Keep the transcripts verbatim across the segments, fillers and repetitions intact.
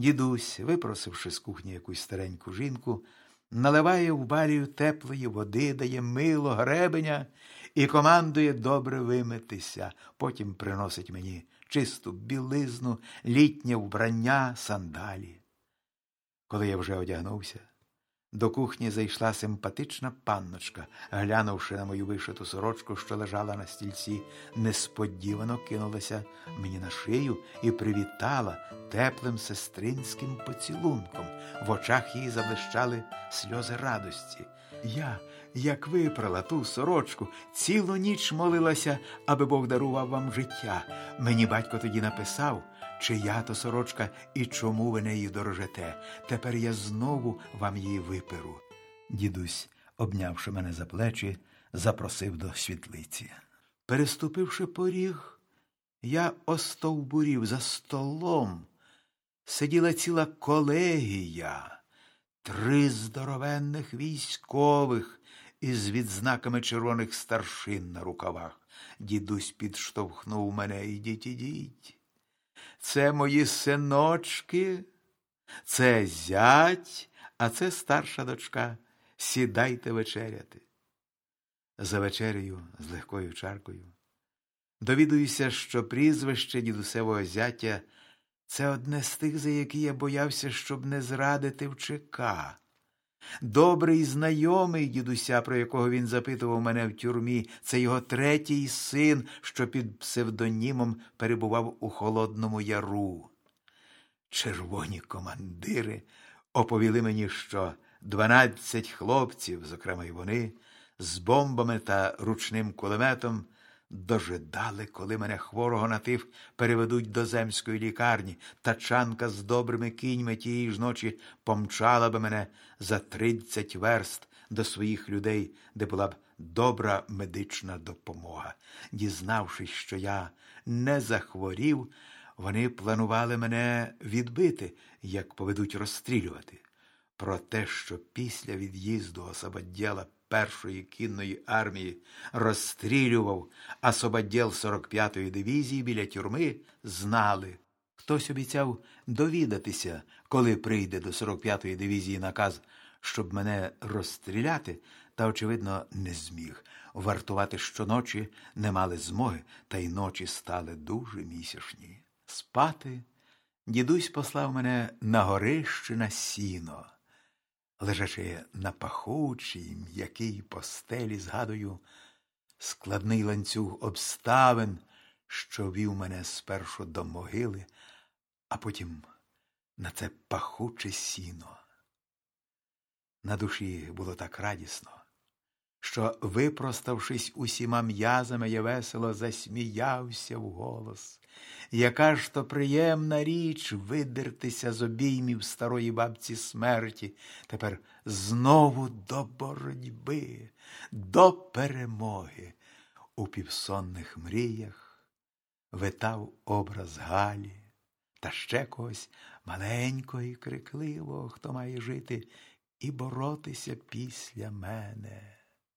Дідусь, випросивши з кухні якусь стареньку жінку, наливає в балію теплої води, дає мило, гребеня і командує добре вимитися. Потім приносить мені чисту білизну, літнє вбрання, сандалі. Коли я вже одягнувся, до кухні зайшла симпатична панночка, глянувши на мою вишиту сорочку, що лежала на стільці, несподівано кинулася мені на шию і привітала теплим сестринським поцілунком. В очах її заблищали сльози радості. Я, як випрала ту сорочку, цілу ніч молилася, аби Бог дарував вам життя. Мені батько тоді написав, чия то сорочка і чому ви неї дорожите. Тепер я знову вам її виперу. Дідусь, обнявши мене за плечі, запросив до світлиці. Переступивши поріг, я остовбурів. За столом сиділа ціла колегія, три здоровенних військових із відзнаками червоних старшин на рукавах. Дідусь підштовхнув мене. Ідіть, ідіть. Це мої синочки, це зять, а це старша дочка. Сідайте вечеряти. За вечерею з легкою чаркою довідуюся, що прізвище дідусевого зятя – це одне з тих, за які я боявся, щоб не зрадити в ЧК. Добрий знайомий дідуся, про якого він запитував мене в тюрмі, це його третій син, що під псевдонімом перебував у Холодному Яру. Червоні командири оповіли мені, що дванадцять хлопців, зокрема й вони, з бомбами та ручним кулеметом дожидали, коли мене хворого на тиф переведуть до земської лікарні. Тачанка з добрими кіньми тієї ж ночі помчала би мене за тридцять верст до своїх людей, де була б добра медична допомога. Дізнавшись, що я не захворів, вони планували мене відбити, як поведуть розстрілювати. Про те, що після від'їзду осободєла першої кінної армії розстрілював осободєл сорок п'ятої дивізії біля тюрми, знали. Хтось обіцяв довідатися, коли прийде до сорок п'ятої дивізії наказ, щоб мене розстріляти, та, очевидно, не зміг. Вартувати щоночі не мали змоги, та й ночі стали дуже місячні. Спати дідусь послав мене на горище на сіно. Лежачи на пахучій, м'якій постелі, згадую складний ланцюг обставин, що вів мене спершу до могили, а потім на це пахуче сіно. На душі було так радісно, що, випроставшись усіма м'язами, я весело засміявся вголос. Яка ж то приємна річ видертися з обіймів старої бабці смерті, тепер знову до боротьби, до перемоги. У півсонних мріях витав образ Галі та ще когось маленького і крикливого, хто має жити і боротися після мене.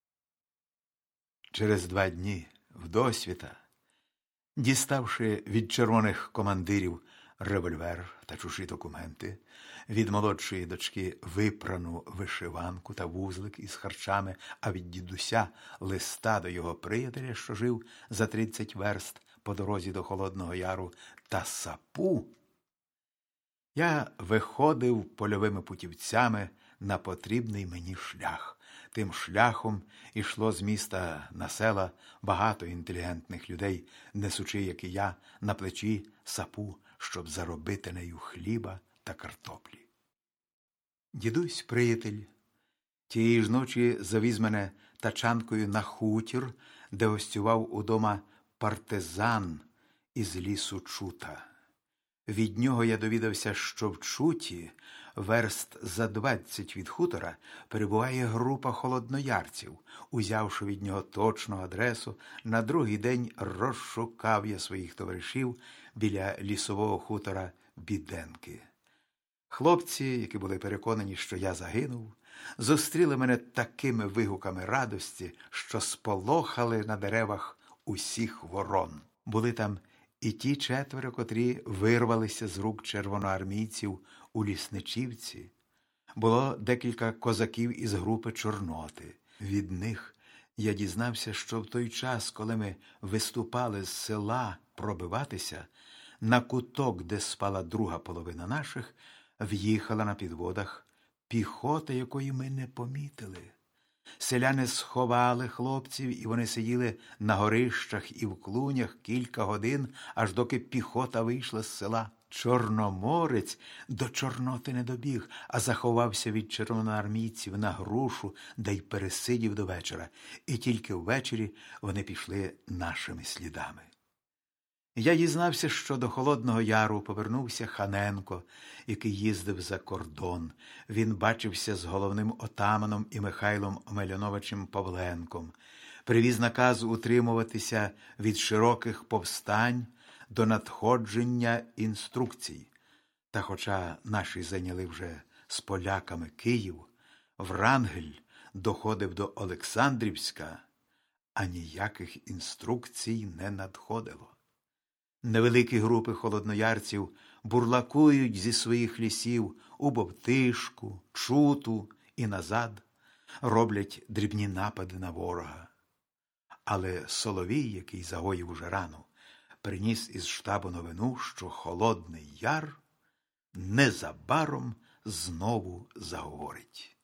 Через два дні, вдосвіта, діставши від червоних командирів револьвер та чужі документи, від молодшої дочки випрану вишиванку та вузлик із харчами, а від дідуся листа до його приятеля, що жив за тридцять верст по дорозі до Холодного Яру, та сапу, я виходив польовими путівцями на потрібний мені шлях. Тим шляхом ішло з міста на села багато інтелігентних людей, несучи, як і я, на плечі сапу, щоб заробити нею хліба та картоплі. Дідусь-приятель тієї ж ночі завіз мене тачанкою на хутір, де гостював удома партизан із лісу Чута. Від нього я довідався, що в Чуті, верст за двадцять від хутора, перебуває група холодноярців. Узявши від нього точну адресу, на другий день розшукав я своїх товаришів біля лісового хутора Біденки. Хлопці, які були переконані, що я загинув, зустріли мене такими вигуками радості, що сполохали на деревах усіх ворон. Були там і ті четверо, котрі вирвалися з рук червоноармійців у Лісничівці, було декілька козаків із групи Чорноти. Від них я дізнався, що в той час, коли ми виступали з села пробиватися, на куток, де спала друга половина наших, в'їхала на підводах піхота, якої ми не помітили. Селяни сховали хлопців, і вони сиділи на горищах і в клунях кілька годин, аж доки піхота вийшла з села. Чорноморець до Чорноти не добіг, а заховався від червоноармійців на грушу, де й пересидів до вечора. І тільки ввечері вони пішли нашими слідами. Я дізнався, що до Холодного Яру повернувся Ханенко, який їздив за кордон. Він бачився з головним отаманом і Михайлом Омеляновичем Павленком. Привіз наказ утримуватися від широких повстань до надходження інструкцій. Та хоча наші зайняли вже з поляками Київ, Врангель доходив до Олександрівська, а ніяких інструкцій не надходило. Невеликі групи холодноярців бурлакують зі своїх лісів у Бовтишку, Чуту і назад, роблять дрібні напади на ворога. Але Соловій, який загоїв уже рану, приніс із штабу новину, що Холодний Яр незабаром знову заговорить.